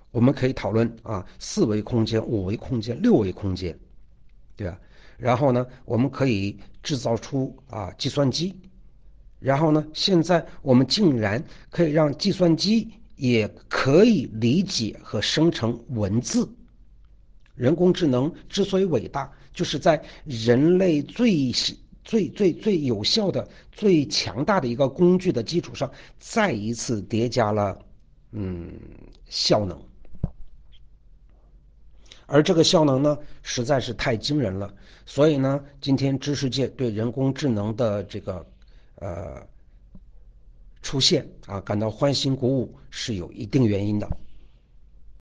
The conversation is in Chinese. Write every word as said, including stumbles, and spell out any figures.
我们可以讨论啊，四维空间、五维空间、六维空间，对吧？然后呢，我们可以制造出啊计算机，然后呢，现在我们竟然可以让计算机也可以理解和生成文字。人工智能之所以伟大，就是在人类最最最最有效的、最强大的一个工具的基础上，再一次叠加了嗯效能。而这个效能呢，实在是太惊人了。所以呢，今天知识界对人工智能的这个呃出现啊感到欢欣鼓舞，是有一定原因的。